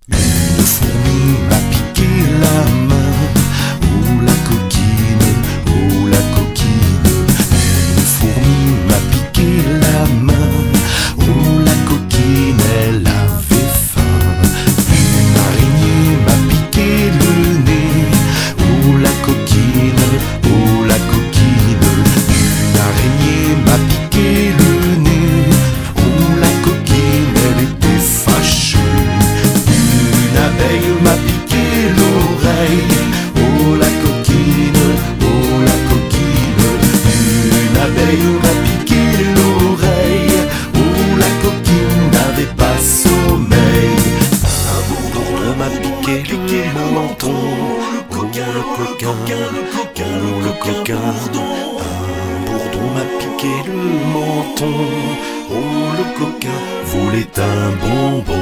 Une fourmi m'a piqué la main. Oh la coquine, oh la coquine. Une fourmi m'a piqué la main. Oh la coquine, elle avait faim. Une araignée m'a piqué le nez. Oh la coquine, oh la coquine. Une araignée m'a piqué le nez. Oh la coquine, elle était fâchée. Une abeille m'a piqué l'oreille. Oh la coquine, oh la coquine. Une abeille m'a piqué l'oreille. Oh la coquine n'avait pas sommeil. Un bourdon m'a piqué le menton. Oh le coquin, oh le coquin. Un bourdon m'a piqué le menton. Oh le coquin volait un bonbon.